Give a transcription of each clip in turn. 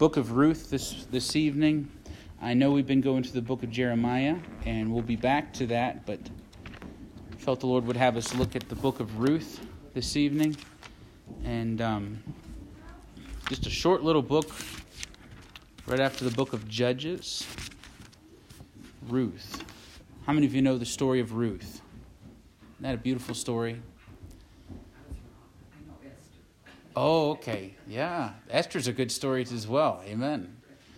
book of Ruth this evening. I know we've been going to the book of Jeremiah, and we'll be back to that, but I felt the Lord would have us look at the book of Ruth this evening. And just a short little book right after the book of Judges. Ruth. How many of you know the story of Ruth? Isn't that a beautiful story? Oh, okay. Yeah. Esther's a good story as well. Amen.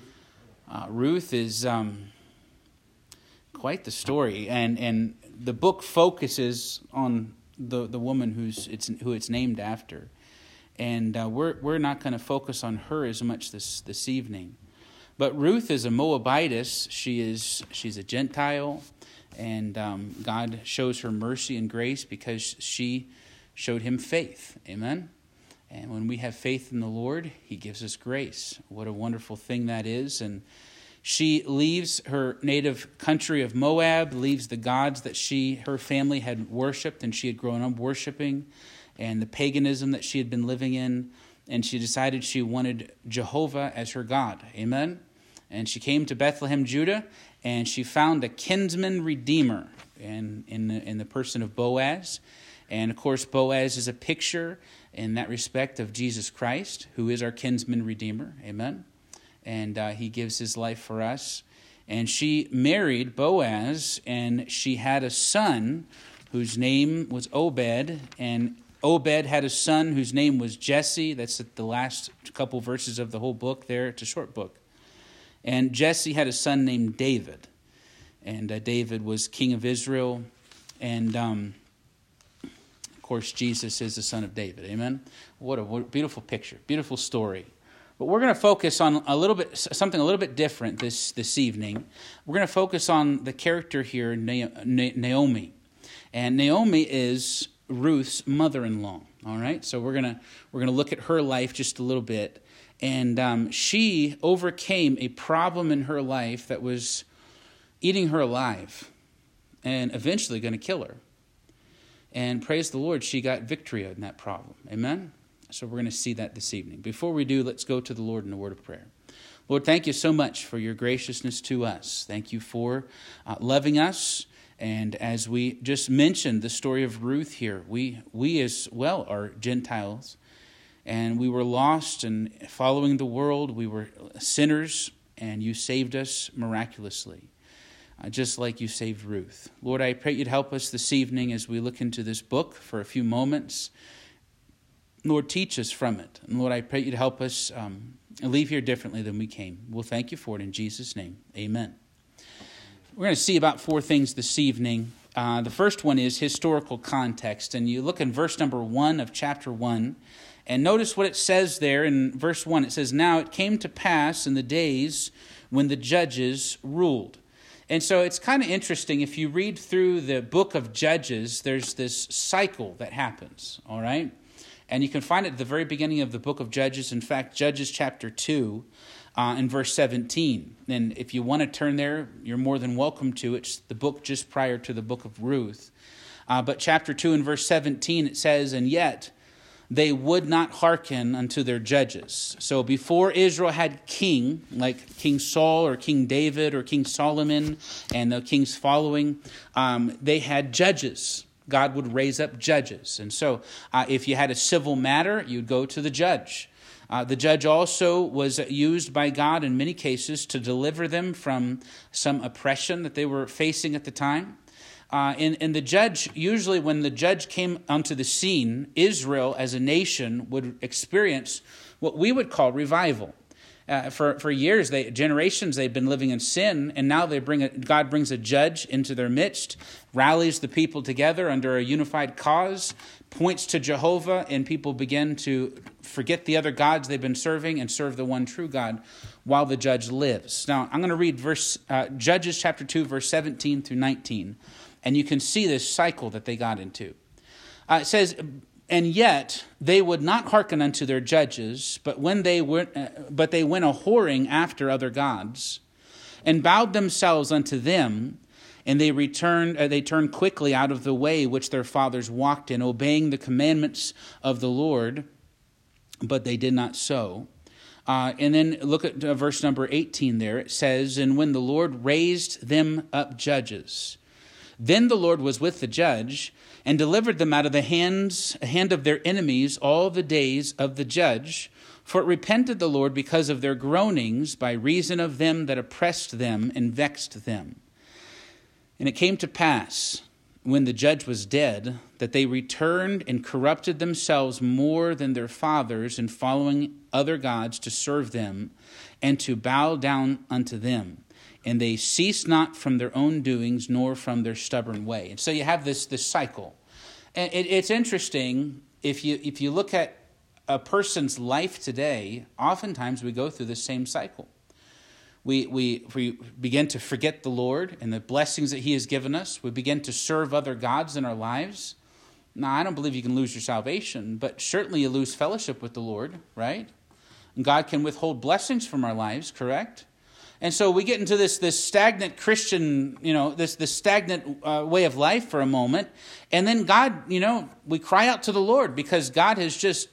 Ruth is quite the story. And the book focuses on the woman who it's named after. And we're not going to focus on her as much this evening. But Ruth is a Moabitess. She's a Gentile. And God shows her mercy and grace because she showed him faith. Amen. And when we have faith in the Lord, he gives us grace. What a wonderful thing that is. And she leaves her native country of Moab, leaves the gods that her family had worshipped and she had grown up worshiping, and the paganism that she had been living in. And she decided she wanted Jehovah as her God. Amen. And she came to Bethlehem, Judah, and she found a kinsman redeemer in the person of Boaz. And of course, Boaz is a picture in that respect of Jesus Christ, who is our kinsman redeemer. Amen. And he gives his life for us. And she married Boaz, and she had a son whose name was Obed. And Obed had a son whose name was Jesse. That's at the last couple verses of the whole book there. It's a short book. And Jesse had a son named David. And David was king of Israel. And of course, Jesus is the son of David. Amen. What a beautiful picture, beautiful story. But we're going to focus on something a little bit different this evening. We're going to focus on the character here, Naomi. And Naomi is Ruth's mother-in-law. All right. So we're going to look at her life just a little bit. And she overcame a problem in her life that was eating her alive and eventually going to kill her. And praise the Lord, she got victory in that problem. Amen? So we're going to see that this evening. Before we do, let's go to the Lord in a word of prayer. Lord, thank you so much for your graciousness to us. Thank you for loving us. And as we just mentioned the story of Ruth here, we as well are Gentiles. And we were lost and following the world. We were sinners, and you saved us miraculously, just like you saved Ruth. Lord, I pray you'd help us this evening as we look into this book for a few moments. Lord, teach us from it. And Lord, I pray you'd help us leave here differently than we came. We'll thank you for it in Jesus' name. Amen. We're going to see about 4 things this evening. The first one is historical context. And you look in verse number 1 of chapter 1. And notice what it says there in verse 1. It says, "Now it came to pass in the days when the judges ruled." And so it's kind of interesting. If you read through the book of Judges, there's this cycle that happens, all right? And you can find it at the very beginning of the book of Judges. In fact, Judges chapter 2 in verse 17. And if you want to turn there, you're more than welcome to. It's the book just prior to the book of Ruth. But chapter 2 in verse 17, it says, "And yet they would not hearken unto their judges." So before Israel had king, like King Saul or King David or King Solomon and the kings following, they had judges. God would raise up judges. And so if you had a civil matter, you'd go to the judge. The judge also was used by God in many cases to deliver them from some oppression that they were facing at the time. And the judge, usually when the judge came onto the scene, Israel as a nation would experience what we would call revival. For years, generations, they've been living in sin, and now God brings a judge into their midst, rallies the people together under a unified cause, points to Jehovah, and people begin to forget the other gods they've been serving and serve the one true God while the judge lives. Now, I'm going to read Judges chapter 2, verse 17 through 19. And you can see this cycle that they got into. It says, "And yet they would not hearken unto their judges, but they went a whoring after other gods, and bowed themselves unto them, and they turned quickly out of the way which their fathers walked in, obeying the commandments of the Lord, but they did not so. And then look at verse number 18 there. It says, "And when the Lord raised them up judges, then the Lord was with the judge and delivered them out of the hand of their enemies all the days of the judge. For it repented the Lord because of their groanings by reason of them that oppressed them and vexed them. And it came to pass, when the judge was dead, that they returned and corrupted themselves more than their fathers in following other gods to serve them and to bow down unto them. And they ceased not from their own doings, nor from their stubborn way." And so you have this cycle. And it's interesting, if you look at a person's life today, oftentimes we go through the same cycle. We begin to forget the Lord and the blessings that He has given us. We begin to serve other gods in our lives. Now, I don't believe you can lose your salvation, but certainly you lose fellowship with the Lord, right? And God can withhold blessings from our lives, correct? And so we get into this stagnant Christian, this stagnant way of life for a moment. And then God, we cry out to the Lord because God has just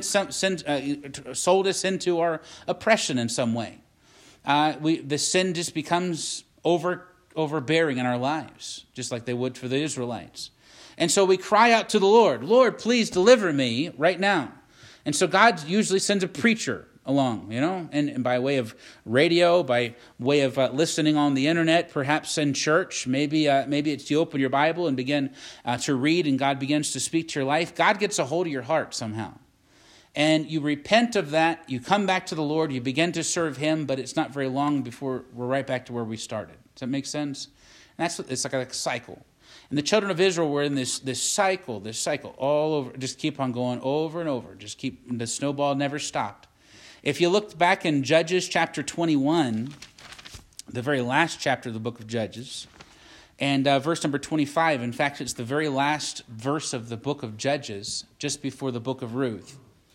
sold us into our oppression in some way. The sin just becomes overbearing in our lives, just like they would for the Israelites. And so we cry out to the Lord, "Lord, please deliver me right now." And so God usually sends a preacher along, and by way of radio, by way of listening on the internet, perhaps in church. Maybe it's you open your Bible and begin to read, and God begins to speak to your life. God gets a hold of your heart somehow. And you repent of that, you come back to the Lord, you begin to serve Him, but it's not very long before we're right back to where we started. Does that make sense? And it's like a cycle. And the children of Israel were in this cycle all over, just keep on going over and over. The snowball never stopped. If you looked back in Judges chapter 21, the very last chapter of the book of Judges, and verse number 25, in fact, it's the very last verse of the book of Judges, just before the book of Ruth.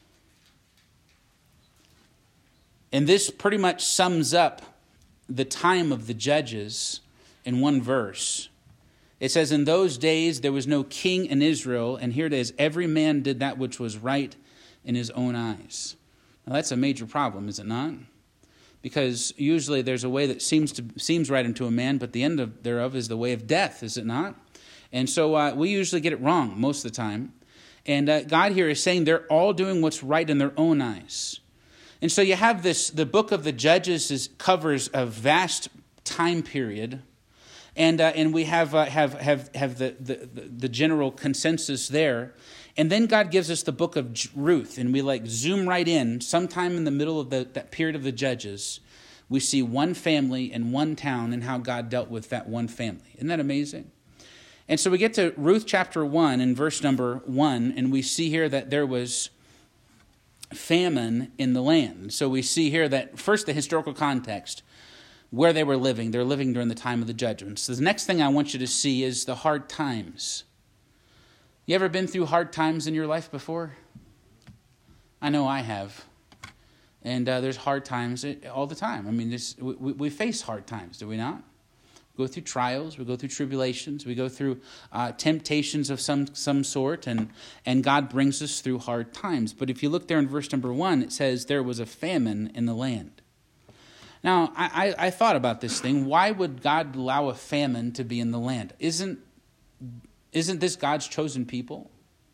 And this pretty much sums up the time of the judges in one verse. It says, "In those days there was no king in Israel," and here it is, "every man did that which was right in his own eyes." Now that's a major problem, is it not? Because usually there's a way that seems right unto a man, but the end thereof is the way of death, is it not? And so we usually get it wrong most of the time. And God here is saying they're all doing what's right in their own eyes. And so you have the book of the Judges covers a vast time period, and we have the general consensus there. And then God gives us the book of Ruth, and we zoom right in. Sometime in the middle of that period of the Judges, we see one family and one town and how God dealt with that one family. Isn't that amazing? And so we get to Ruth chapter 1 and verse number 1, and we see here that there was famine in the land. So we see here that first the historical context, where they were living. They're living during the time of the judgments. So the next thing I want you to see is the hard times. You ever been through hard times in your life before? I know I have. And there's hard times all the time. I mean, we face hard times, do we not? We go through trials, we go through tribulations, we go through temptations of some sort, and God brings us through hard times. But if you look there in verse number 1, it says, "There was a famine in the land." Now, I thought about this thing. Why would God allow a famine to be in the land? Isn't this God's chosen people?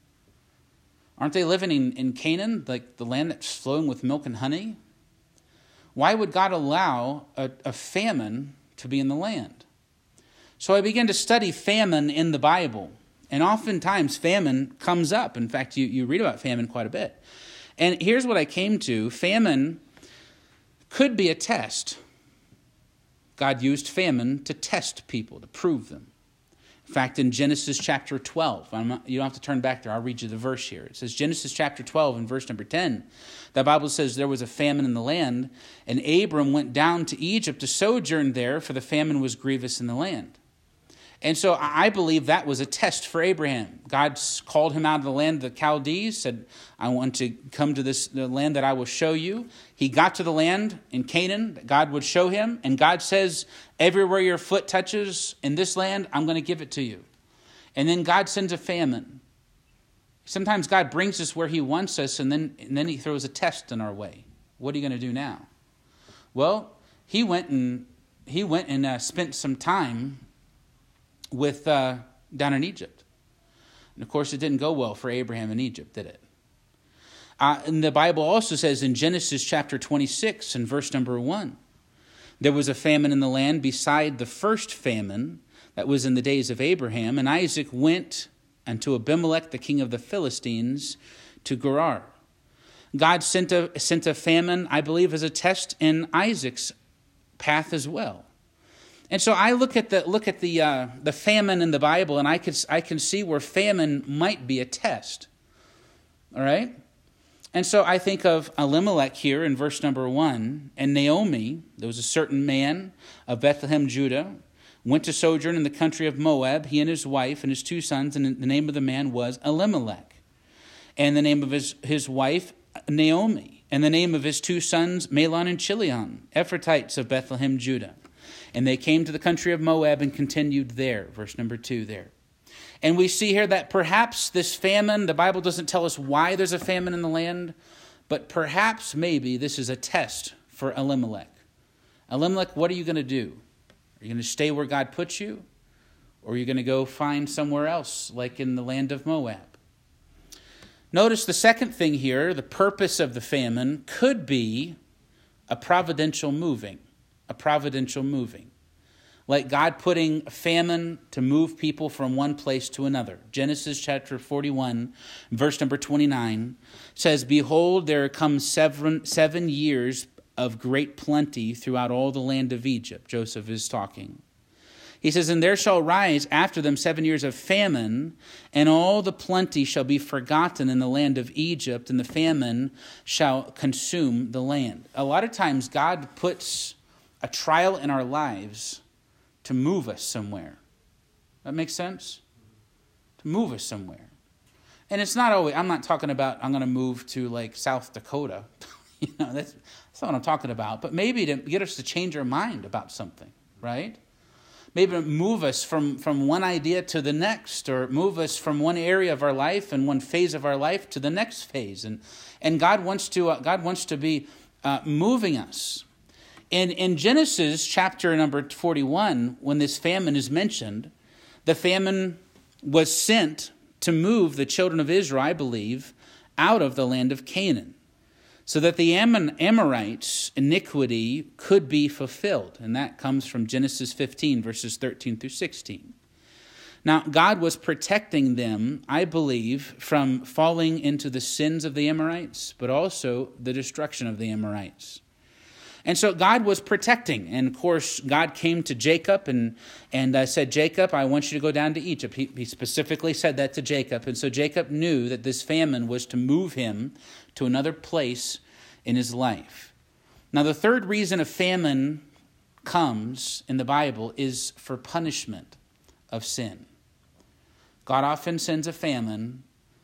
Aren't they living in Canaan, like the land that's flowing with milk and honey? Why would God allow a famine to be in the land? So I began to study famine in the Bible. And oftentimes famine comes up. In fact, you read about famine quite a bit. And here's what I came to. Famine could be a test. God used famine to test people, to prove them. In fact, in Genesis chapter 12, you don't have to turn back there. I'll read you the verse here. It says, Genesis chapter 12 and verse number 10. The Bible says there was a famine in the land, and Abram went down to Egypt to sojourn there, for the famine was grievous in the land. And so I believe that was a test for Abraham. God called him out of the land of the Chaldees, said, I want to come to the land that I will show you. He got to the land in Canaan that God would show him. And God says, everywhere your foot touches in this land, I'm going to give it to you. And then God sends a famine. Sometimes God brings us where he wants us, and then he throws a test in our way. What are you going to do now? Well, he went and spent some time with down in Egypt. And of course, it didn't go well for Abraham in Egypt, did it? And the Bible also says in Genesis chapter 26 and verse number 1, there was a famine in the land beside the first famine that was in the days of Abraham, and Isaac went unto Abimelech, the king of the Philistines, to Gerar. God sent a famine, I believe, as a test in Isaac's path as well. And so I look at the famine in the Bible, and I can see where famine might be a test. All right? And so I think of Elimelech here in verse number 1, and Naomi. There was a certain man of Bethlehem, Judah, went to sojourn in the country of Moab, he and his wife and his 2 sons, and the name of the man was Elimelech. And the name of his wife, Naomi. And the name of his 2 sons, Mahlon and Chilion, Ephrathites of Bethlehem, Judah. And they came to the country of Moab and continued there. Verse number 2 there. And we see here that perhaps this famine, the Bible doesn't tell us why there's a famine in the land, but perhaps maybe this is a test for Elimelech. Elimelech, what are you going to do? Are you going to stay where God put you? Or are you going to go find somewhere else, like in the land of Moab? Notice the second thing here, the purpose of the famine could be a providential moving. A providential moving. Like God putting a famine to move people from one place to another. Genesis chapter 41, verse number 29 says, Behold, there come 7 years of great plenty throughout all the land of Egypt. Joseph is talking. He says, And there shall rise after them 7 years of famine, and all the plenty shall be forgotten in the land of Egypt, and the famine shall consume the land. A lot of times God puts a trial in our lives to move us somewhere. That makes sense? To move us somewhere. And it's not always, I'm not talking about I'm going to move to like South Dakota. That's not what I'm talking about. But maybe to get us to change our mind about something, right? Maybe to move us from one idea to the next, or move us from one area of our life and one phase of our life to the next phase. And God wants to be moving us. In Genesis chapter number 41, when this famine is mentioned, the famine was sent to move the children of Israel, I believe, out of the land of Canaan, so that the Amorites' iniquity could be fulfilled. And that comes from Genesis 15, verses 13 through 16. Now, God was protecting them, I believe, from falling into the sins of the Amorites, but also the destruction of the Amorites. And so God was protecting. And of course, God came to Jacob and said, Jacob, I want you to go down to Egypt. He specifically said that to Jacob. And so Jacob knew that this famine was to move him to another place in his life. Now, the third reason a famine comes in the Bible is for punishment of sin. God often sends a famine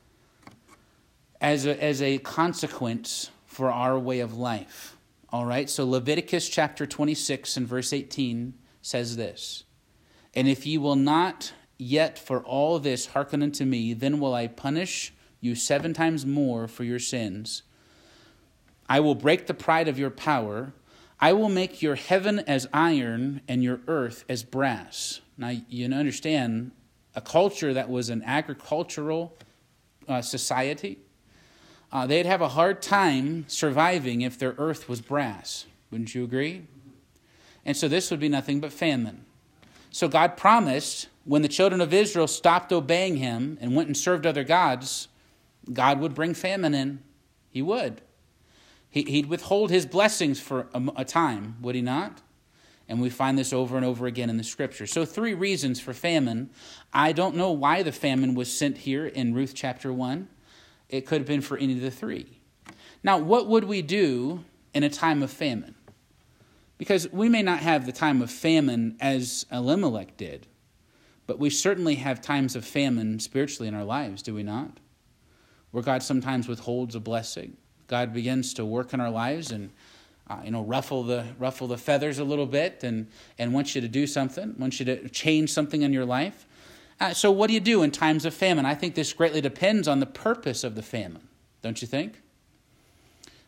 as a consequence for our way of life. All right, so Leviticus chapter 26 and verse 18 says this, And if ye will not yet for all this hearken unto me, then will I punish you 7 times more for your sins. I will break the pride of your power. I will make your heaven as iron and your earth as brass. Now, you understand, a culture that was an agricultural society, they'd have a hard time surviving if their earth was brass. Wouldn't you agree? And so this would be nothing but famine. So God promised when the children of Israel stopped obeying him and went and served other gods, God would bring famine in. He would. He'd withhold his blessings for a time, would he not? And we find this over and over again in the scripture. So 3 reasons for famine. I don't know why the famine was sent here in Ruth chapter 1. It could have been for any of the 3. Now, what would we do in a time of famine? Because we may not have the time of famine as Elimelech did, but we certainly have times of famine spiritually in our lives, do we not? Where God sometimes withholds a blessing. God begins to work in our lives and ruffle the feathers a little bit and wants you to do something, wants you to change something in your life. So what do you do in times of famine? I think this greatly depends on the purpose of the famine, don't you think?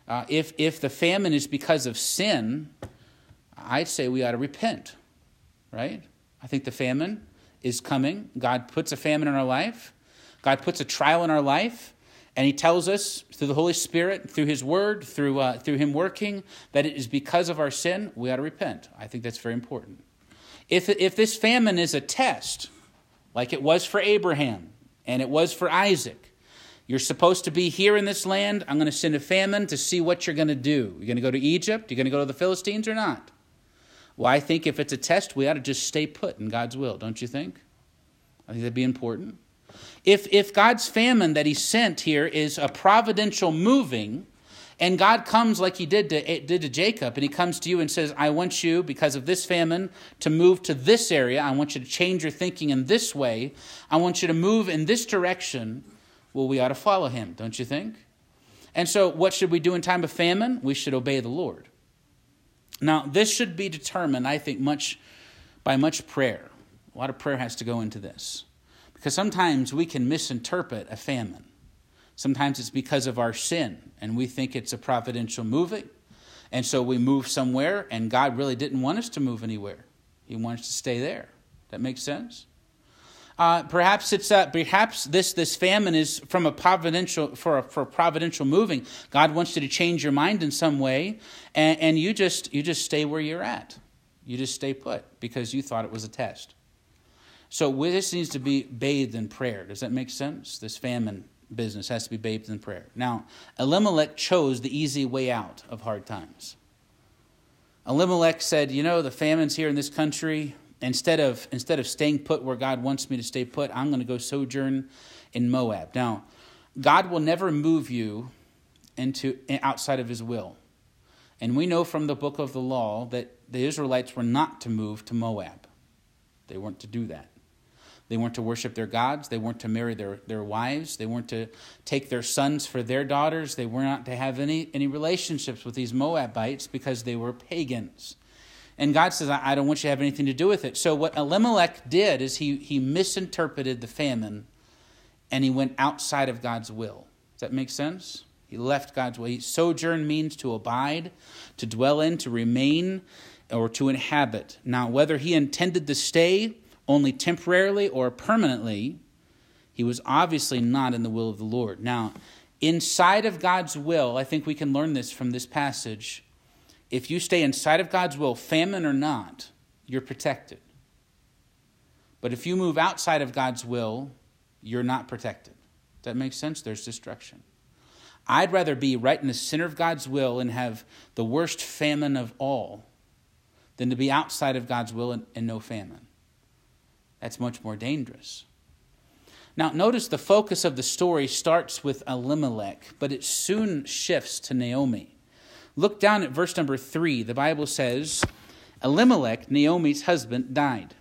If the famine is because of sin, I'd say we ought to repent, right? I think the famine is coming. God puts a famine in our life. God puts a trial in our life. And he tells us through the Holy Spirit, through his word, through him working, that it is because of our sin, we ought to repent. I think that's very important. If this famine is a test, like it was for Abraham and it was for Isaac, you're supposed to be here in this land. I'm going to send a famine to see what you're going to do. You're going to go to Egypt? You're going to go to the Philistines or not? Well, I think if it's a test, we ought to just stay put in God's will, don't you think? I think that'd be important. If God's famine that he sent here is a providential moving, and God comes like he did to Jacob, and he comes to you and says, I want you, because of this famine, to move to this area. I want you to change your thinking in this way. I want you to move in this direction. Well, we ought to follow him, don't you think? And so what should we do in time of famine? We should obey the Lord. Now, this should be determined, I think, by much prayer. A lot of prayer has to go into this. Because sometimes we can misinterpret a famine. Sometimes it's because of our sin, and we think it's a providential moving. And so we move somewhere, and God really didn't want us to move anywhere. He wants us to stay there. That makes sense? Perhaps this famine is from a providential for providential moving. God wants you to change your mind in some way, and you just stay where you're at. You just stay put because you thought it was a test. So this needs to be bathed in prayer. Does that make sense? This famine business has to be bathed in prayer. Now, Elimelech chose the easy way out of hard times. Elimelech said, the famine's here in this country. Instead of staying put where God wants me to stay put, I'm going to go sojourn in Moab. Now, God will never move you outside of his will. And we know from the book of the law that the Israelites were not to move to Moab. They weren't to do that. They weren't to worship their gods. They weren't to marry their wives. They weren't to take their sons for their daughters. They were not to have any relationships with these Moabites because they were pagans. And God says, I don't want you to have anything to do with it. So what Elimelech did is he misinterpreted the famine and he went outside of God's will. Does that make sense? He left God's will. Sojourn means to abide, to dwell in, to remain, or to inhabit. Now, whether he intended to stay only temporarily or permanently, he was obviously not in the will of the Lord. Now, inside of God's will, I think we can learn this from this passage. If you stay inside of God's will, famine or not, you're protected. But if you move outside of God's will, you're not protected. Does that make sense? There's destruction. I'd rather be right in the center of God's will and have the worst famine of all than to be outside of God's will and no famine. That's much more dangerous. Now, notice the focus of the story starts with Elimelech, but it soon shifts to Naomi. Look down at verse number 3. The Bible says, Elimelech, Naomi's husband, died,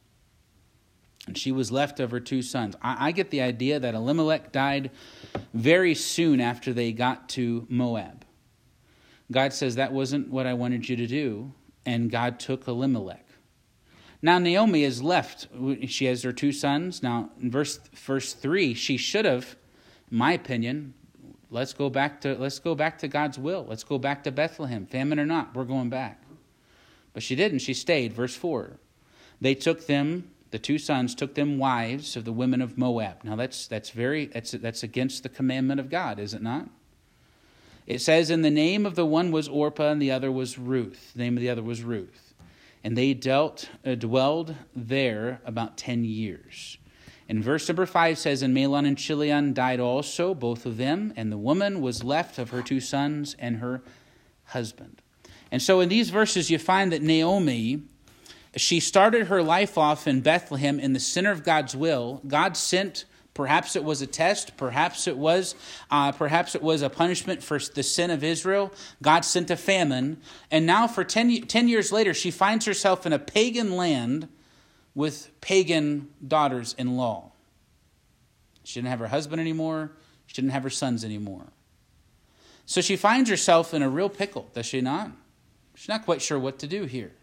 and she was left of her 2 sons. I get the idea that Elimelech died very soon after they got to Moab. God says, that wasn't what I wanted you to do, and God took Elimelech. Now Naomi is left. She has her 2 sons. Now in verse 3, she should have, in my opinion, let's go back to God's will. Let's go back to Bethlehem. Famine or not, we're going back. But she didn't. She stayed. Verse 4. They took them, the 2 sons took them wives of the women of Moab. Now that's against the commandment of God, is it not? It says, and the name of the one was Orpah and the other was Ruth. The name of the other was Ruth. And they dwelled there about 10 years. And verse number 5 says, and Mahlon and Chilion died also, both of them, and the woman was left of her 2 sons and her husband. And so in these verses you find that Naomi, she started her life off in Bethlehem in the center of God's will. God sent, perhaps it was a test, perhaps it was a punishment for the sin of Israel. God sent a famine. And now for 10 years later, she finds herself in a pagan land with pagan daughters-in-law. She didn't have her husband anymore. She didn't have her sons anymore. So she finds herself in a real pickle, does she not? She's not quite sure what to do here.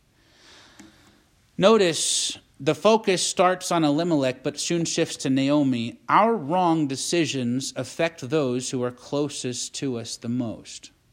Notice the focus starts on Elimelech, but soon shifts to Naomi. Our wrong decisions affect those who are closest to us the most.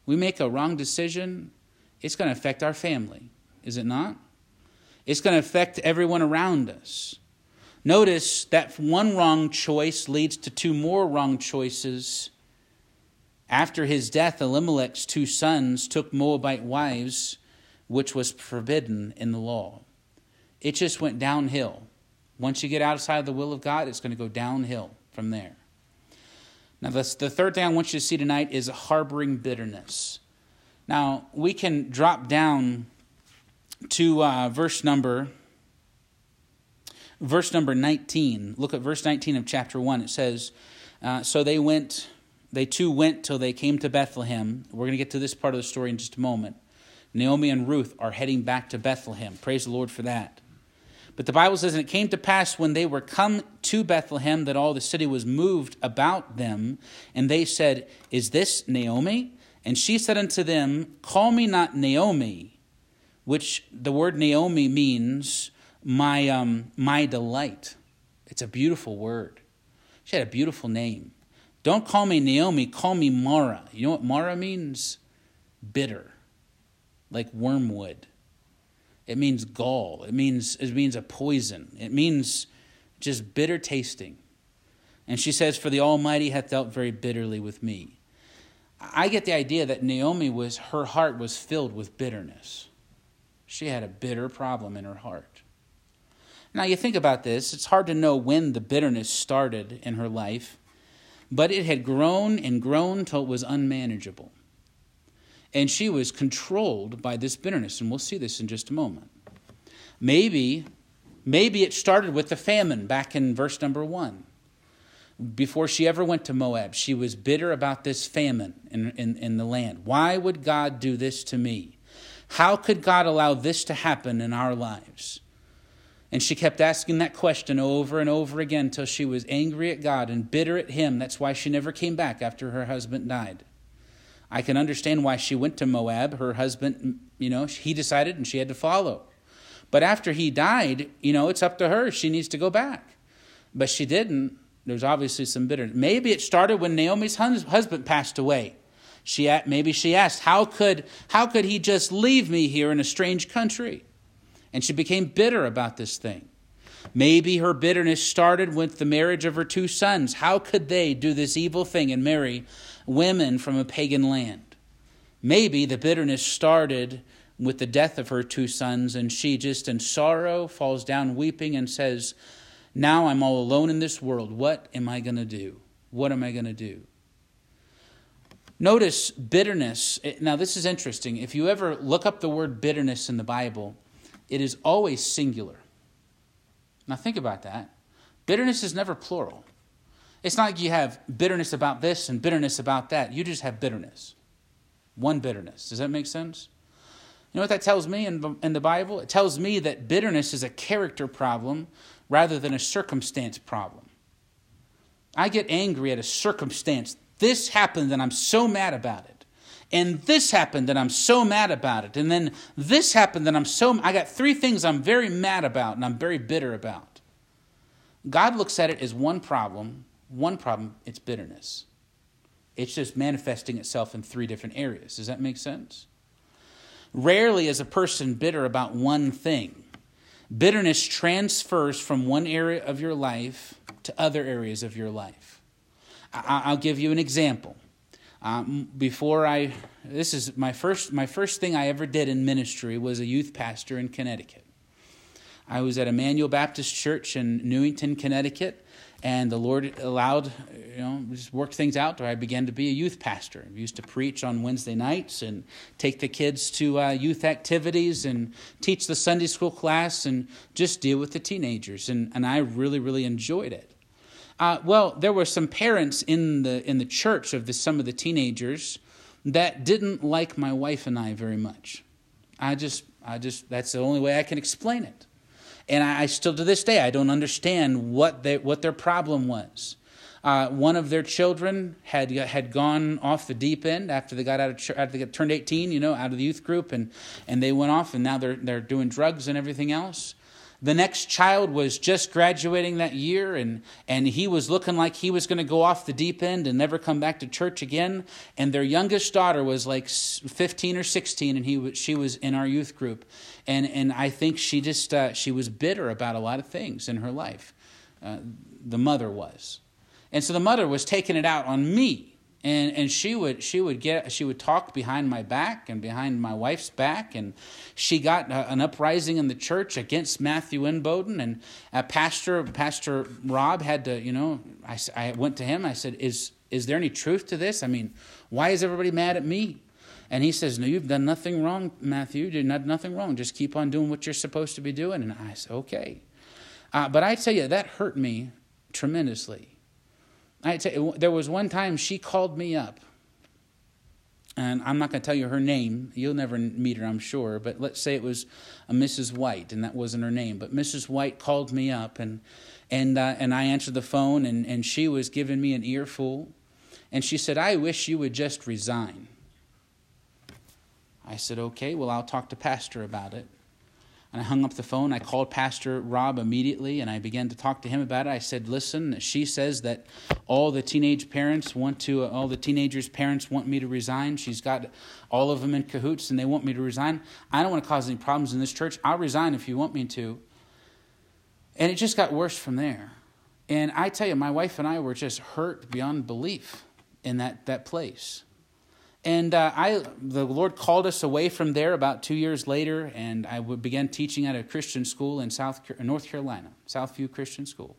We make a wrong decision, it's going to affect our family, is it not? It's going to affect everyone around us. Notice that one wrong choice leads to two more wrong choices. After his death, Elimelech's 2 sons took Moabite wives, which was forbidden in the law. It just went downhill. Once you get outside the will of God, it's going to go downhill from there. Now, the third thing I want you to see tonight is harboring bitterness. Now, we can drop down to verse number 19. Look at verse 19 of chapter 1. It says, so they too went till they came to Bethlehem. We're going to get to this part of the story in just a moment. Naomi and Ruth are heading back to Bethlehem. Praise the Lord for that. But the Bible says, and it came to pass when they were come to Bethlehem that all the city was moved about them. And they said, is this Naomi? And she said unto them, call me not Naomi, which the word Naomi means my delight. It's a beautiful word. She had a beautiful name. Don't call me Naomi, call me Mara. You know what Mara means? Bitter, like wormwood. It means gall. It means a poison. It means just bitter tasting. And she says, for the Almighty hath dealt very bitterly with me. I get the idea that Naomi her heart was filled with bitterness. She had a bitter problem in her heart. Now you think about this, it's hard to know when the bitterness started in her life, but it had grown and grown till it was unmanageable. And she was controlled by this bitterness, and we'll see this in just a moment. Maybe it started with the famine back in verse number 1. Before she ever went to Moab, she was bitter about this famine in the land. Why would God do this to me? How could God allow this to happen in our lives? And she kept asking that question over and over again until she was angry at God and bitter at him. That's why she never came back after her husband died. I can understand why she went to Moab. Her husband, he decided and she had to follow. But after he died, it's up to her. She needs to go back. But she didn't. There's obviously some bitterness. Maybe it started when Naomi's husband passed away. Maybe she asked, how could he just leave me here in a strange country? And she became bitter about this thing. Maybe her bitterness started with the marriage of her 2 sons. How could they do this evil thing and marry women from a pagan land? Maybe the bitterness started with the death of her 2 sons, and she just in sorrow falls down weeping and says, now I'm all alone in this world. What am I going to do? What am I going to do? Notice bitterness. Now this is interesting. If you ever look up the word bitterness in the Bible, it is always singular. Now think about that. Bitterness is never plural. It's not like you have bitterness about this and bitterness about that. You just have bitterness. One bitterness. Does that make sense? You know what that tells me in the Bible? It tells me that bitterness is a character problem rather than a circumstance problem. I get angry at a circumstance. This happened and I'm so mad about it. And this happened and I'm so mad about it. And then this happened and I got 3 things I'm very mad about and I'm very bitter about. God looks at it as one problem, it's bitterness. It's just manifesting itself in 3 different areas. Does that make sense? Rarely is a person bitter about one thing. Bitterness transfers from one area of your life to other areas of your life. I'll give you an example. This is my first thing I ever did in ministry was a youth pastor in Connecticut. I was at Emmanuel Baptist Church in Newington, Connecticut, and the Lord allowed, just worked things out where I began to be a youth pastor. I used to preach on Wednesday nights and take the kids to youth activities and teach the Sunday school class and just deal with the teenagers, and I really, really enjoyed it. There were some parents in the church of some of the teenagers that didn't like my wife and I very much. I just that's the only way I can explain it. And I still to this day I don't understand what their problem was. One of their children had gone off the deep end after they got after they turned 18, out of the youth group, and they went off, and now they're doing drugs and everything else. The next child was just graduating that year, and he was looking like he was going to go off the deep end and never come back to church again. And their youngest daughter was like 15 or 16, and she was in our youth group. And I think she was bitter about a lot of things in her life. The mother was. And so the mother was taking it out on me. And she would talk behind my back and behind my wife's back, and she got an uprising in the church against Matthew Inboden, and Pastor Rob had to, I went to him. I said, "Is there any truth to this? I mean, why is everybody mad at me?" And he says, "No, you've done nothing wrong, Matthew. You've done nothing wrong. Just keep on doing what you're supposed to be doing." And I said, "Okay," but I tell you, that hurt me tremendously. I tell you, there was one time she called me up, and I'm not going to tell you her name. You'll never meet her, I'm sure. But let's say it was a Mrs. White, and that wasn't her name. But Mrs. White called me up, and I answered the phone, and she was giving me an earful, and she said, "I wish you would just resign." I said, "Okay, well, I'll talk to Pastor about it." And I hung up the phone. I called Pastor Rob immediately, and I began to talk to him about it. I said, "Listen, she says that all the teenagers' parents want me to resign. She's got all of them in cahoots, and they want me to resign. I don't want to cause any problems in this church. I'll resign if you want me to." And it just got worse from there. And I tell you, my wife and I were just hurt beyond belief in that place. And the Lord called us away from there about 2 years later, and I began teaching at a Christian school in North Carolina, Southview Christian School.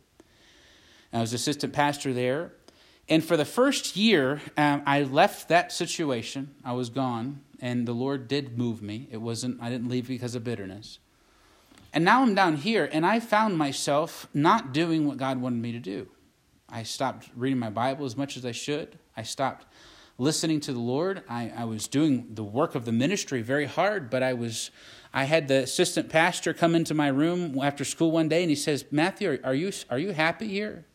I was assistant pastor there. And for the first year, I left that situation. I was gone, and the Lord did move me. I didn't leave because of bitterness. And now I'm down here, and I found myself not doing what God wanted me to do. I stopped reading my Bible as much as I should. I stopped listening to the Lord. I was doing the work of the ministry very hard, but I had the assistant pastor come into my room after school one day, and he says, "Matthew, are you happy here?"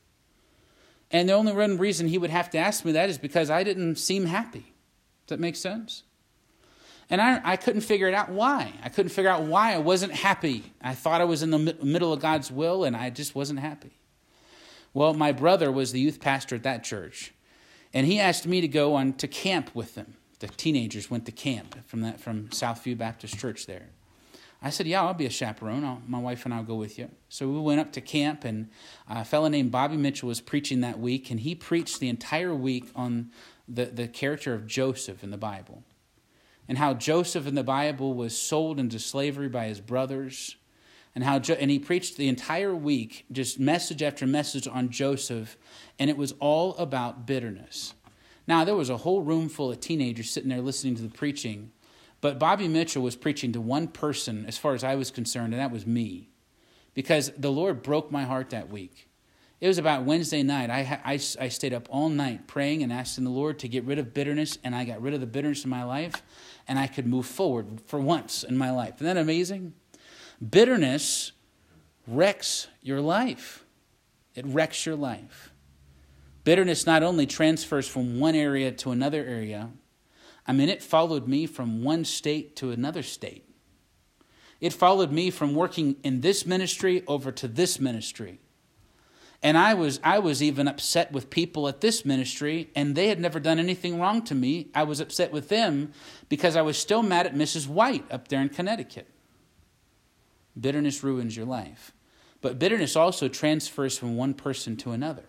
And the only one reason he would have to ask me that is because I didn't seem happy. Does that make sense? And I couldn't figure it out why. I couldn't figure out why I wasn't happy. I thought I was in the middle of God's will, and I just wasn't happy. Well, my brother was the youth pastor at that church. And he asked me to go on to camp with them. The teenagers went to camp from Southview Baptist Church there. I said, "Yeah, I'll be a chaperone. My wife and I will go with you." So we went up to camp, and a fellow named Bobby Mitchell was preaching that week, and he preached the entire week on the character of Joseph in the Bible, and how Joseph in the Bible was sold into slavery by his brothers, and he preached the entire week, just message after message on Joseph, and it was all about bitterness. Now, there was a whole room full of teenagers sitting there listening to the preaching, but Bobby Mitchell was preaching to one person as far as I was concerned, and that was me, because the Lord broke my heart that week. It was about Wednesday night. I stayed up all night praying and asking the Lord to get rid of bitterness, and I got rid of the bitterness in my life, and I could move forward for once in my life. Isn't that amazing? Bitterness wrecks your life. It wrecks your life. Bitterness not only transfers from one area to another area, it followed me from one state to another state. It followed me from working in this ministry over to this ministry. And I was even upset with people at this ministry, and they had never done anything wrong to me. I was upset with them because I was still mad at Mrs. White up there in Connecticut. Bitterness ruins your life. But bitterness also transfers from one person to another.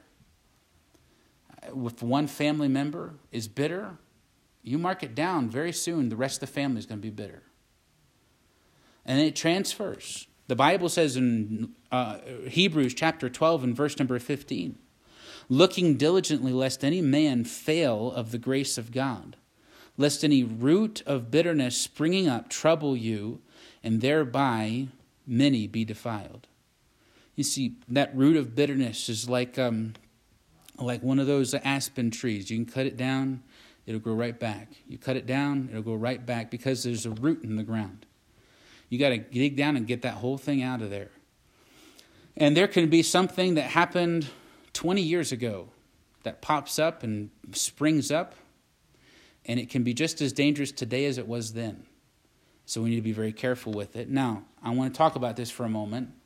If one family member is bitter, you mark it down very soon, the rest of the family is going to be bitter. And it transfers. The Bible says in Hebrews chapter 12 and verse number 15, "Looking diligently lest any man fail of the grace of God, lest any root of bitterness springing up trouble you, and thereby many be defiled." You see, that root of bitterness is like one of those aspen trees. You can cut it down, it'll grow right back. You cut it down, it'll go right back because there's a root in the ground. You got to dig down and get that whole thing out of there. And there can be something that happened 20 years ago that pops up and springs up, and it can be just as dangerous today as it was then. So we need to be very careful with it. Now, I want to talk about this for a moment.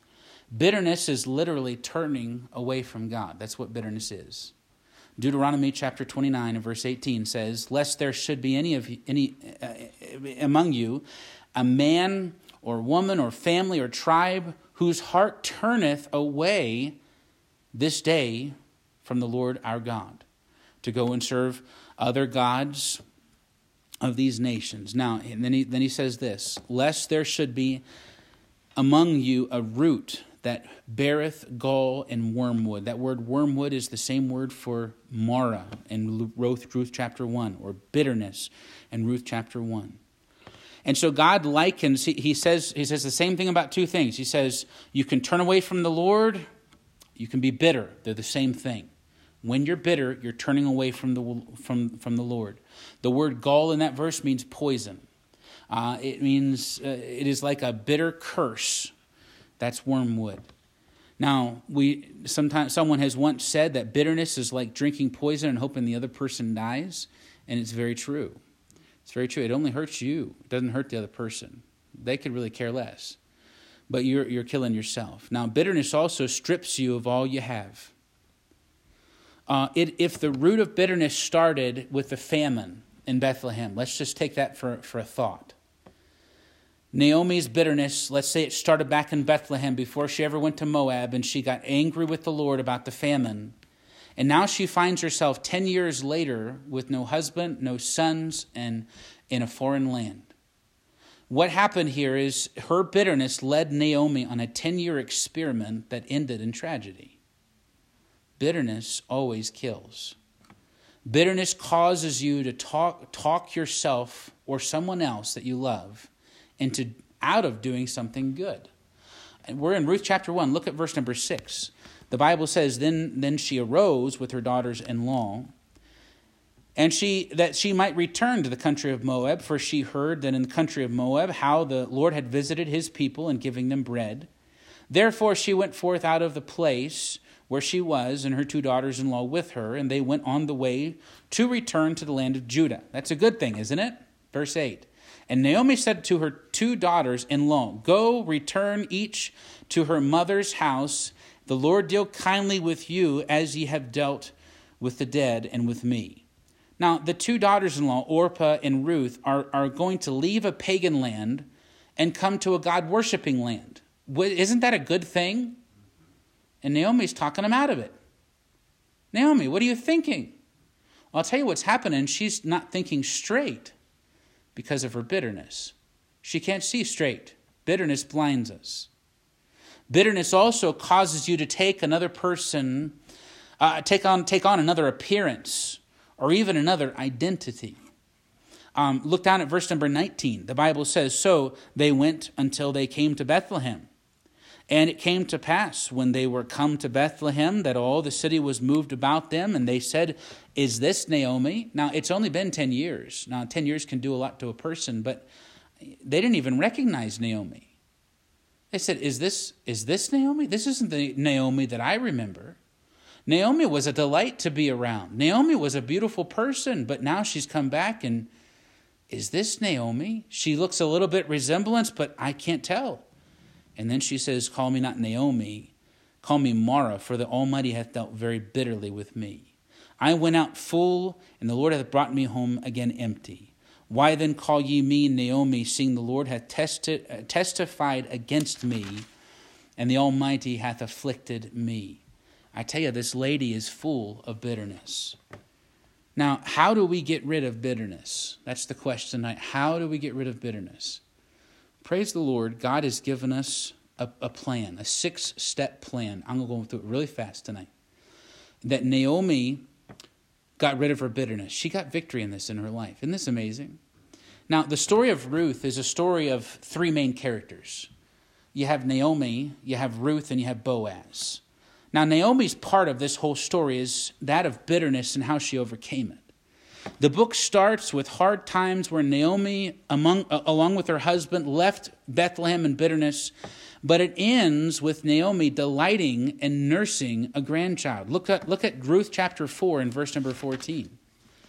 Bitterness is literally turning away from God. That's what bitterness is. Deuteronomy chapter 29 and verse 18 says, "Lest there should be any among you a man or woman or family or tribe whose heart turneth away this day from the Lord our God, to go and serve other gods of these nations." Now, and then he says this, "Lest there should be among you a root that beareth gall and wormwood." That word wormwood is the same word for Mara in Ruth chapter 1, or bitterness in Ruth chapter 1. And so God likens, he says the same thing about two things. He says, you can turn away from the Lord, you can be bitter. They're the same thing. When you're bitter, you're turning away from the Lord. The word gall in that verse means poison. It means, it is like a bitter curse. That's wormwood. Now, sometimes someone has once said that bitterness is like drinking poison and hoping the other person dies, and it's very true. It's very true. It only hurts you. It doesn't hurt the other person. They could really care less. But you're killing yourself. Now, bitterness also strips you of all you have. If the root of bitterness started with the famine in Bethlehem, let's just take that for a thought. Naomi's bitterness, let's say it started back in Bethlehem before she ever went to Moab, and she got angry with the Lord about the famine. And now she finds herself 10 years later with no husband, no sons, and in a foreign land. What happened here is her bitterness led Naomi on a 10-year experiment that ended in tragedy. Bitterness always kills. Bitterness causes you to talk yourself or someone else that you love out of doing something good. And we're in Ruth chapter 1. Look at verse number 6. The Bible says, Then she arose with her daughters-in-law, and that she might return to the country of Moab, for she heard that in the country of Moab how the Lord had visited his people in giving them bread. Therefore she went forth out of the place where she was, and her two daughters-in-law with her, and they went on the way to return to the land of Judah. That's a good thing, isn't it? Verse 8. And Naomi said to her two daughters-in-law, Go, return each to her mother's house. The Lord deal kindly with you as ye have dealt with the dead and with me. Now, the two daughters-in-law, Orpah and Ruth, are going to leave a pagan land and come to a God-worshiping land. Isn't that a good thing? And Naomi's talking them out of it. Naomi, what are you thinking? Well, I'll tell you what's happening. She's not thinking straight because of her bitterness. She can't see straight. Bitterness blinds us. Bitterness also causes you to take another person, take on another appearance, or even another identity. Look down at verse number 19. The Bible says, So they went until they came to Bethlehem. And it came to pass, when they were come to Bethlehem, that all the city was moved about them, and they said, Is this Naomi? Now, it's only been 10 years. Now, 10 years can do a lot to a person, but they didn't even recognize Naomi. They said, Is this Naomi? This isn't the Naomi that I remember. Naomi was a delight to be around. Naomi was a beautiful person, but now she's come back, and is this Naomi? She looks a little bit resemblance, but I can't tell. And then she says, Call me not Naomi, call me Mara, for the Almighty hath dealt very bitterly with me. I went out full, and the Lord hath brought me home again empty. Why then call ye me Naomi, seeing the Lord hath testified against me, and the Almighty hath afflicted me? I tell you, this lady is full of bitterness. Now, how do we get rid of bitterness? That's the question tonight. How do we get rid of bitterness? Praise the Lord, God has given us a plan, a 6-step plan. I'm going to go through it really fast tonight. That Naomi got rid of her bitterness. She got victory in this in her life. Isn't this amazing? Now, the story of Ruth is a story of 3 main characters. You have Naomi, you have Ruth, and you have Boaz. Now, Naomi's part of this whole story is that of bitterness and how she overcame it. The book starts with hard times where Naomi, along with her husband, left Bethlehem in bitterness, but it ends with Naomi delighting in nursing a grandchild. Look at Ruth chapter 4 and verse number 14.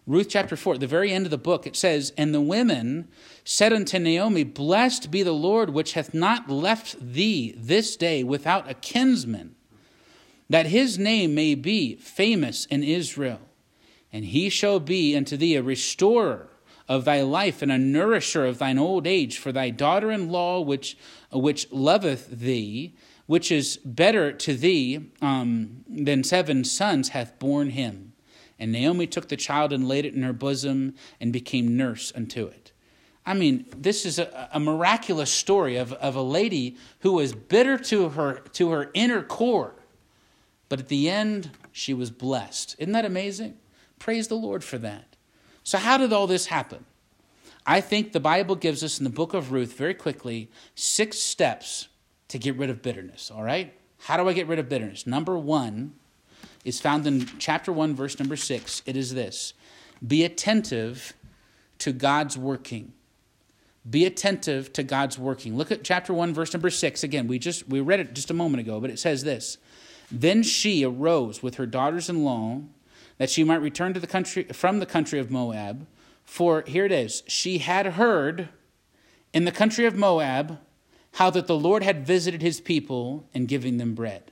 Ruth chapter 4, at the very end of the book, it says, "And the women said unto Naomi, Blessed be the Lord, which hath not left thee this day without a kinsman, that his name may be famous in Israel. And he shall be unto thee a restorer of thy life and a nourisher of thine old age. For thy daughter-in-law, which loveth thee, which is better to thee than 7 sons, hath borne him. And Naomi took the child and laid it in her bosom and became nurse unto it." I mean, this is a miraculous story of a lady who was bitter to her inner core. But at the end, she was blessed. Isn't that amazing? Praise the Lord for that. So how did all this happen? I think the Bible gives us in the book of Ruth, very quickly, 6 steps to get rid of bitterness, all right? How do I get rid of bitterness? Number 1 is found in chapter 1, verse number 6. It is this: be attentive to God's working. Be attentive to God's working. Look at chapter 1, verse number 6. Again, we read it just a moment ago, but it says this: "Then she arose with her daughters-in-law, that she might return to the country from the country of Moab. For," here it is, "she had heard in the country of Moab how that the Lord had visited his people and giving them bread."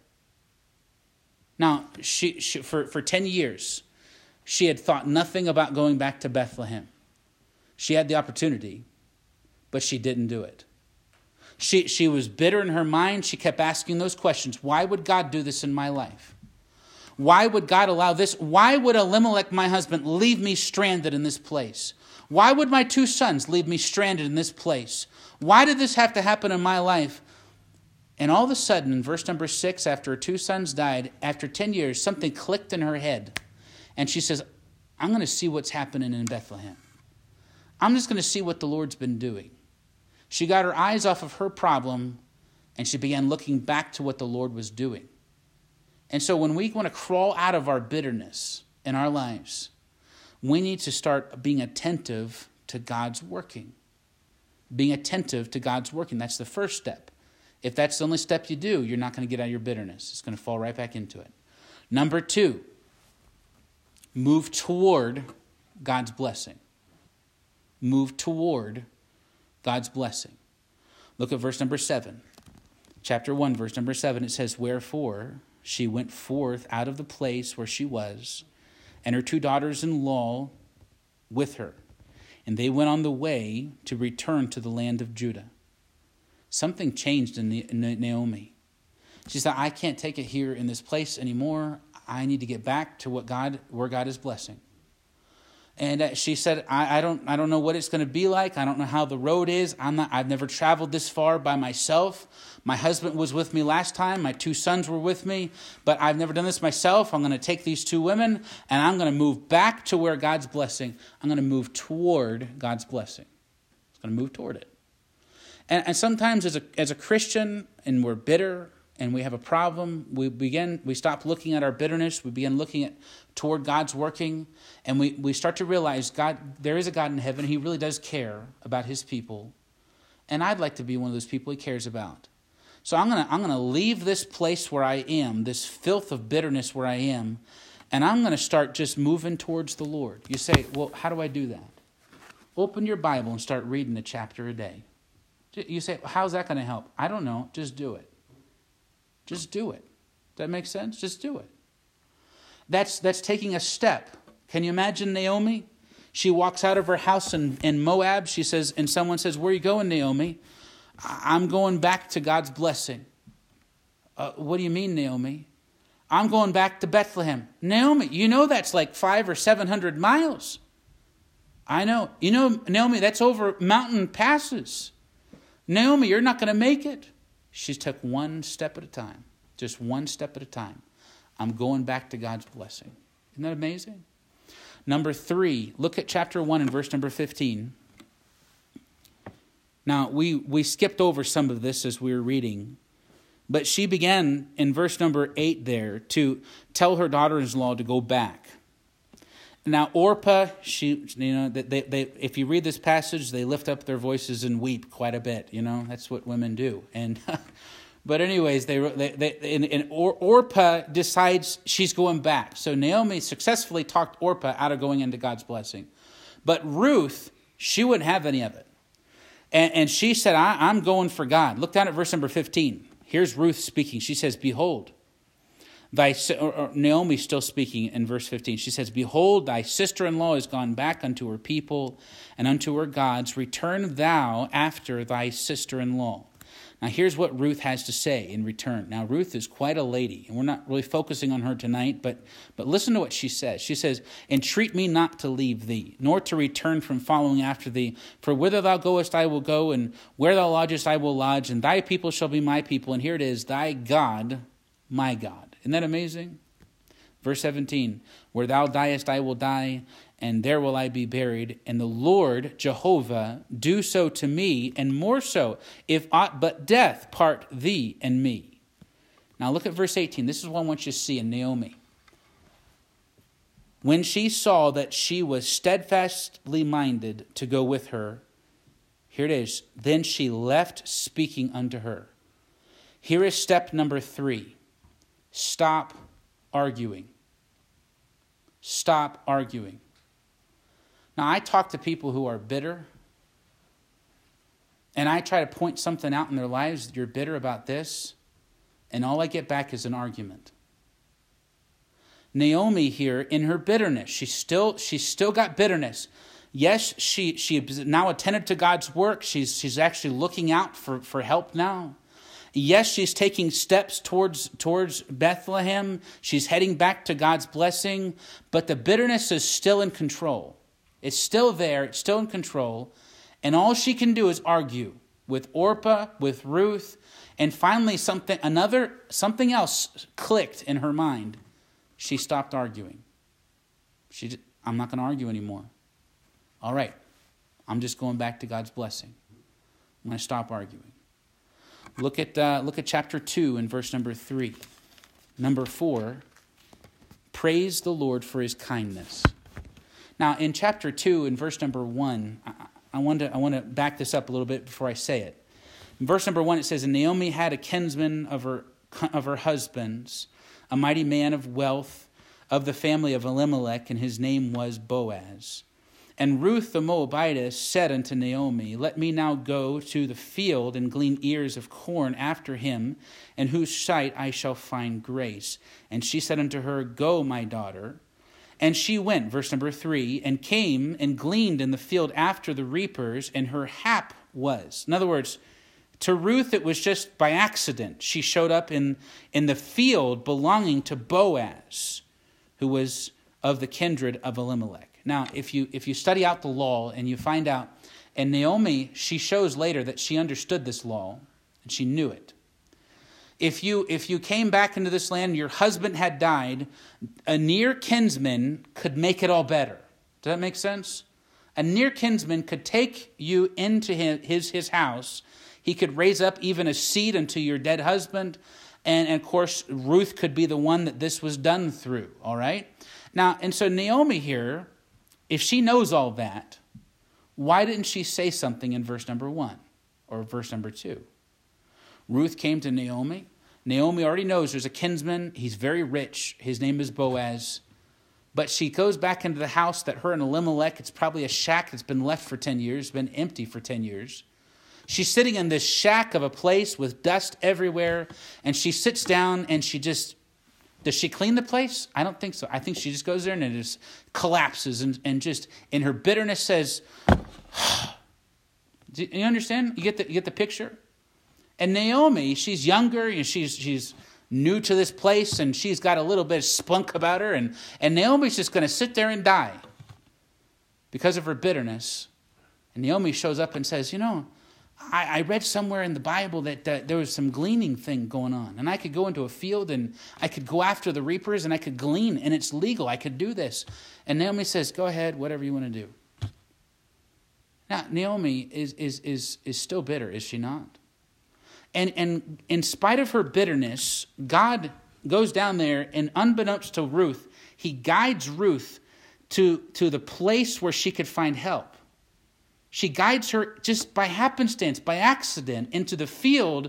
Now, she for 10 years, she had thought nothing about going back to Bethlehem. She had the opportunity, but she didn't do it. She was bitter in her mind. She kept asking those questions. Why would God do this in my life? Why would God allow this? Why would Elimelech, my husband, leave me stranded in this place? Why would my 2 sons leave me stranded in this place? Why did this have to happen in my life? And all of a sudden, in verse number 6, after her 2 sons died, after 10 years, something clicked in her head. And she says, I'm going to see what's happening in Bethlehem. I'm just going to see what the Lord's been doing. She got her eyes off of her problem, and she began looking back to what the Lord was doing. And so when we want to crawl out of our bitterness in our lives, we need to start being attentive to God's working. Being attentive to God's working. That's the first step. If that's the only step you do, you're not going to get out of your bitterness. It's going to fall right back into it. Number 2, move toward God's blessing. Move toward God's blessing. Look at verse number 7. Chapter 1, verse number 7, it says, "Wherefore she went forth out of the place where she was, and her 2 daughters-in-law with her. And they went on the way to return to the land of Judah." Something changed in Naomi. She said, I can't take it here in this place anymore. I need to get back to where God is blessing. And she said, I don't know what it's going to be like. I don't know how the road is. I've never traveled this far by myself. My husband was with me last time. My 2 sons were with me, but I've never done this myself. I'm going to take these 2 women and I'm going to move back to where God's blessing. I'm going to move toward God's blessing. I'm going to move toward it. And sometimes as a Christian, and we're bitter and we have a problem, we stop looking at our bitterness. We begin looking toward God's working, and we start to realize there is a God in heaven. He really does care about his people, and I'd like to be one of those people he cares about. So I'm gonna leave this place where I am, this filth of bitterness where I am, and I'm gonna start just moving towards the Lord. You say, well, how do I do that? Open your Bible and start reading a chapter a day. You say, how's that going to help? I don't know. Just do it. Just do it. Does that make sense? Just do it. That's taking a step. Can you imagine Naomi? She walks out of her house in Moab. She says, and someone says, where are you going, Naomi? I'm going back to God's blessing. What do you mean, Naomi? I'm going back to Bethlehem. Naomi, you know that's like 500 or 700 miles. I know. You know, Naomi, that's over mountain passes. Naomi, you're not going to make it. She took one step at a time. Just one step at a time. I'm going back to God's blessing. Isn't that amazing? Number 3, look at chapter 1 and verse number 15. Now, we skipped over some of this as we were reading. But she began in verse number 8 there to tell her daughter-in-law to go back. Now, Orpah, if you read this passage, they lift up their voices and weep quite a bit. That's what women do. And But anyways, Orpah decides she's going back. So Naomi successfully talked Orpah out of going into God's blessing. But Ruth, she wouldn't have any of it. And she said, I'm going for God. Look down at verse number 15. Here's Ruth speaking. She says, behold, Naomi's still speaking in verse 15. She says, behold, thy sister-in-law is gone back unto her people and unto her gods. Return thou after thy sister-in-law. Now, here's what Ruth has to say in return. Now, Ruth is quite a lady, and we're not really focusing on her tonight, but listen to what she says. She says, entreat me not to leave thee, nor to return from following after thee. For whither thou goest I will go, and where thou lodgest I will lodge, and thy people shall be my people. And here it is, thy God, my God. Isn't that amazing? Verse 17, where thou diest I will die, and there will I be buried. And the Lord Jehovah do so to me, and more so, if aught but death part thee and me. Now look at verse 18. This is what I want you to see in Naomi. When she saw that she was steadfastly minded to go with her, here it is, then she left speaking unto her. Here is step number 3. Stop arguing. Stop arguing. Now, I talk to people who are bitter, and I try to point something out in their lives, you're bitter about this, and all I get back is an argument. Naomi here, in her bitterness, she's still got bitterness. Yes, she now attended to God's work. She's actually looking out for help now. Yes, she's taking steps towards Bethlehem. She's heading back to God's blessing, but the bitterness is still in control. It's still there. It's still in control. And all she can do is argue with Orpah, with Ruth, and finally something else clicked in her mind. She stopped arguing. I'm not going to argue anymore. All right, I'm just going back to God's blessing. I'm going to stop arguing. Look at chapter 2 and verse number 3. Number 4, praise the Lord for his kindness. Now, in chapter 2 and verse number 1, I want to back this up a little bit before I say it. In verse number 1, it says, and Naomi had a kinsman of her husband's, a mighty man of wealth, of the family of Elimelech, and his name was Boaz. And Ruth the Moabitess said unto Naomi, let me now go to the field and glean ears of corn after him, in whose sight I shall find grace. And she said unto her, go, my daughter. And she went, verse number 3, and came and gleaned in the field after the reapers, and her hap was. In other words, to Ruth it was just by accident. She showed up in the field belonging to Boaz, who was of the kindred of Elimelech. Now, if you study out the law and you find out, and Naomi, she shows later that she understood this law and she knew it. If you came back into this land and your husband had died, a near kinsman could make it all better. Does that make sense? A near kinsman could take you into his house. He could raise up even a seed unto your dead husband. And of course, Ruth could be the one that this was done through. All right? Now, and so Naomi here, if she knows all that, why didn't she say something in verse number 1 or verse number 2? Ruth came to Naomi. Naomi already knows there's a kinsman. He's very rich. His name is Boaz. But she goes back into the house that her and Elimelech, it's probably a shack that's been left for 10 years, been empty for 10 years. She's sitting in this shack of a place with dust everywhere, and she sits down and does she clean the place? I don't think so. I think she just goes there and it just collapses and just in her bitterness says, do you understand? You get the picture? And Naomi, she's younger and she's new to this place and she's got a little bit of spunk about her and Naomi's just going to sit there and die because of her bitterness. And Naomi shows up and says, I read somewhere in the Bible that there was some gleaning thing going on. And I could go into a field and I could go after the reapers and I could glean. And it's legal. I could do this. And Naomi says, go ahead, whatever you want to do. Now, Naomi is still bitter, is she not? And in spite of her bitterness, God goes down there and unbeknownst to Ruth, he guides Ruth to the place where she could find help. She guides her just by happenstance, by accident, into the field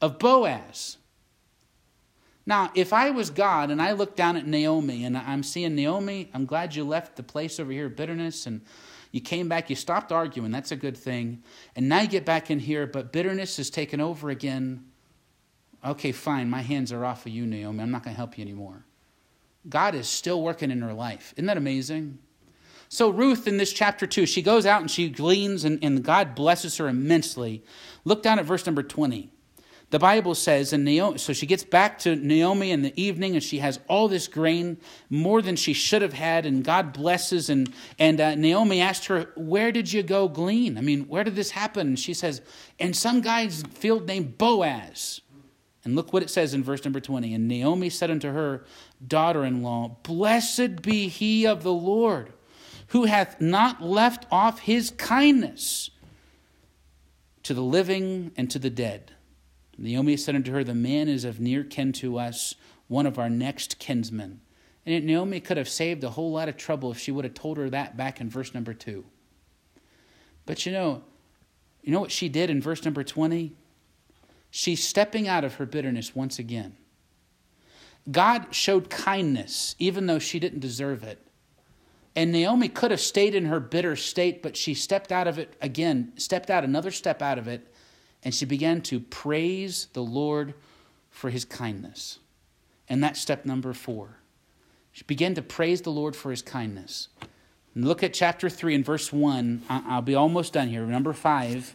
of Boaz. Now, if I was God and I look down at Naomi and I'm seeing, Naomi, I'm glad you left the place over here of bitterness and you came back, you stopped arguing, that's a good thing. And now you get back in here, but bitterness has taken over again. Okay, fine, my hands are off of you, Naomi. I'm not going to help you anymore. God is still working in her life. Isn't that amazing? So Ruth in this chapter 2, she goes out and she gleans and God blesses her immensely. Look down at verse number 20. The Bible says, and Naomi, so she gets back to Naomi in the evening and she has all this grain, more than she should have had, and God blesses. And Naomi asked her, where did you go glean? I mean, where did this happen? And she says, in some guy's field named Boaz. And look what it says in verse number 20. And Naomi said unto her daughter-in-law, blessed be he of the Lord, who hath not left off his kindness to the living and to the dead. Naomi said unto her, the man is of near kin to us, one of our next kinsmen. And Naomi could have saved a whole lot of trouble if she would have told her that back in verse number 2. But you know what she did in verse number 20? She's stepping out of her bitterness once again. God showed kindness, even though she didn't deserve it. And Naomi could have stayed in her bitter state, but she stepped out of it again, stepped out another step out of it, and she began to praise the Lord for his kindness. And that's step number 4. She began to praise the Lord for his kindness. And look at chapter 3 and verse 1. I'll be almost done here. Number 5.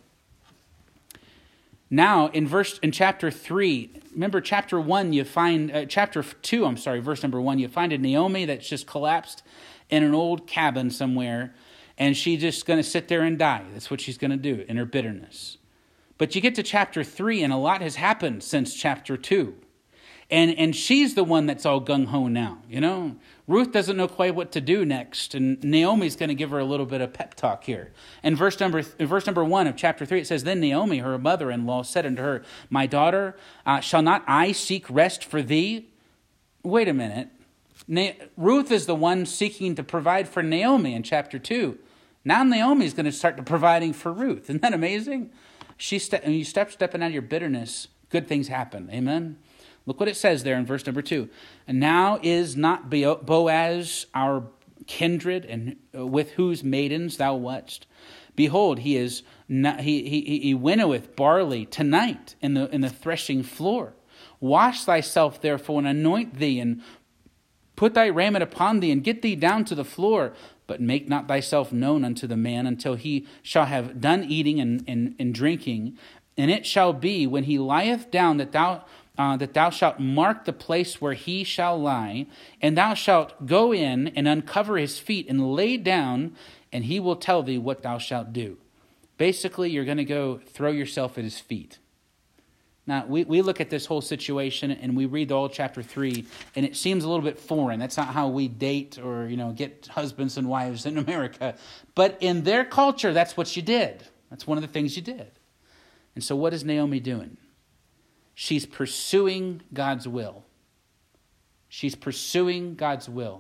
Now, in chapter 3, remember chapter 1, you find, chapter 2, verse number 1, you find a Naomi that's just collapsed in an old cabin somewhere, and she's just going to sit there and die. That's what she's going to do in her bitterness. But you get to chapter 3, and a lot has happened since chapter 2. And she's the one that's all gung-ho now, you know. Ruth doesn't know quite what to do next, and Naomi's going to give her a little bit of pep talk here. In verse number 1 of chapter 3, it says, then Naomi, her mother-in-law, said unto her, my daughter, shall not I seek rest for thee? Wait a minute. Ruth is the one seeking to provide for Naomi in chapter 2. Now Naomi's going to start providing for Ruth. Isn't that amazing? When you stepping out of your bitterness, good things happen. Amen? Look what it says there in verse number 2. And now is not Boaz our kindred, and with whose maidens thou wast? Behold, he winnoweth barley tonight in the threshing floor. Wash thyself therefore, and anoint thee, and put thy raiment upon thee, and get thee down to the floor. But make not thyself known unto the man until he shall have done eating and drinking. And it shall be, when he lieth down, that thou shalt mark the place where he shall lie, and thou shalt go in and uncover his feet and lay down, and he will tell thee what thou shalt do. Basically, you're going to go throw yourself at his feet. Now, we look at this whole situation and we read the whole chapter 3, and it seems a little bit foreign. That's not how we date or, get husbands and wives in America. But in their culture, that's what you did. That's one of the things you did. And so what is Naomi doing? She's pursuing God's will. She's pursuing God's will.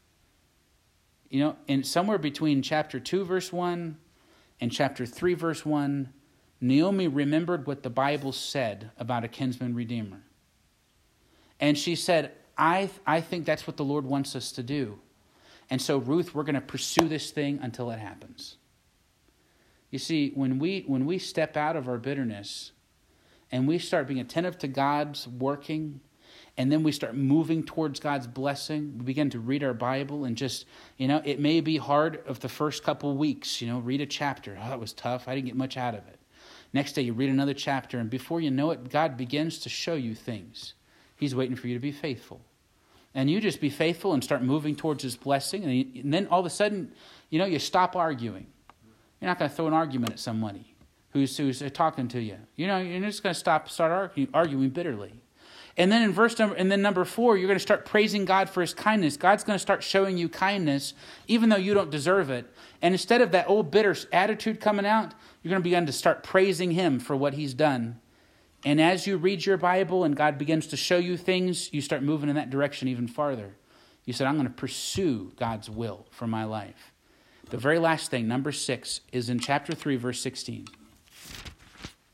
And somewhere between chapter 2, verse 1 and chapter 3, verse 1, Naomi remembered what the Bible said about a kinsman redeemer. And she said, I think that's what the Lord wants us to do. And so, Ruth, we're going to pursue this thing until it happens. You see, when we step out of our bitterness and we start being attentive to God's working, and then we start moving towards God's blessing, we begin to read our Bible and just, it may be hard of the first couple of weeks, read a chapter. Oh, it was tough. I didn't get much out of it. Next day, you read another chapter, and before you know it, God begins to show you things. He's waiting for you to be faithful. And you just be faithful and start moving towards his blessing, and then all of a sudden, you stop arguing. You're not going to throw an argument at somebody who's talking to you. You're just going to start arguing bitterly. And then number 4, you're going to start praising God for his kindness. God's going to start showing you kindness, even though you don't deserve it. And instead of that old bitter attitude coming out, you're going to begin to start praising him for what he's done. And as you read your Bible and God begins to show you things, you start moving in that direction even farther. You said, I'm going to pursue God's will for my life. The very last thing, number 6, is in chapter 3, verse 16.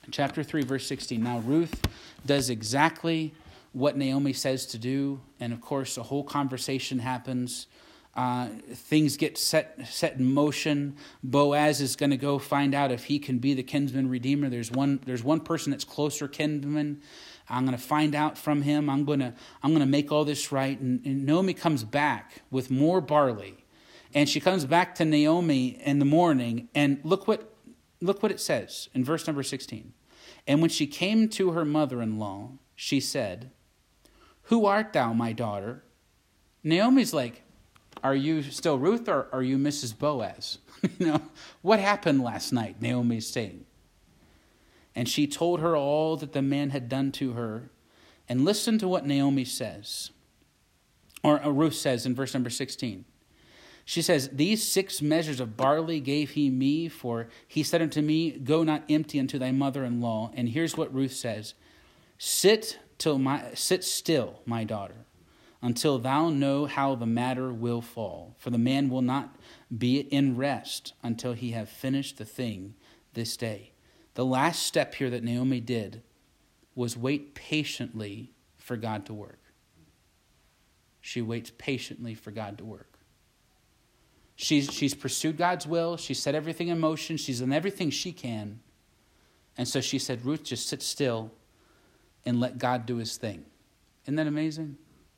Chapter 3, verse 16. Now Ruth does exactly what Naomi says to do. And of course, a whole conversation happens. Things get set in motion. Boaz is going to go find out if he can be the kinsman redeemer. There's one person that's closer kinsman. I'm going to find out from him. I'm going to make all this right. And Naomi comes back with more barley. And she comes back to Naomi in the morning, and look what it says in verse number 16. And when she came to her mother-in-law, she said, "Who art thou, my daughter?" Naomi's like, "Are you still Ruth, or are you Mrs. Boaz?" What happened last night, Naomi's saying. And she told her all that the man had done to her. And listen to what Naomi says, or Ruth says in verse number 16. She says, "These 6 measures of barley gave he me, for he said unto me, Go not empty unto thy mother-in-law." And here's what Ruth says: Sit still, my daughter, until thou know how the matter will fall. For the man will not be in rest until he have finished the thing this day. The last step here that Naomi did was wait patiently for God to work. She waits patiently for God to work. She's pursued God's will. She's set everything in motion. She's done everything she can. And so she said, "Ruth, just sit still and let God do his thing." Isn't that amazing?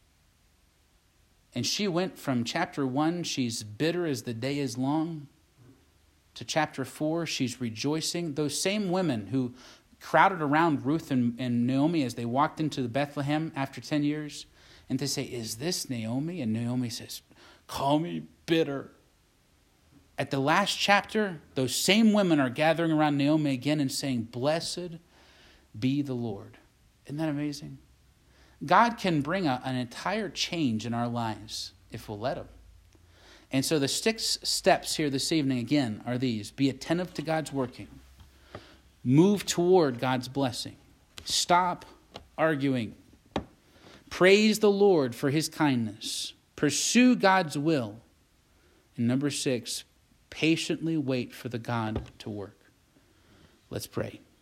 And she went from chapter 1, she's bitter as the day is long, to chapter 4, she's rejoicing. Those same women who crowded around Ruth and Naomi as they walked into Bethlehem after 10 years, and they say, "Is this Naomi?" And Naomi says, "Call me bitter." At the last chapter, those same women are gathering around Naomi again and saying, "Blessed be the Lord." Isn't that amazing? God can bring an entire change in our lives if we'll let him. And so the 6 steps here this evening, again, are these. Be attentive to God's working. Move toward God's blessing. Stop arguing. Praise the Lord for his kindness. Pursue God's will. And number 6, patiently wait for the God to work. Let's pray.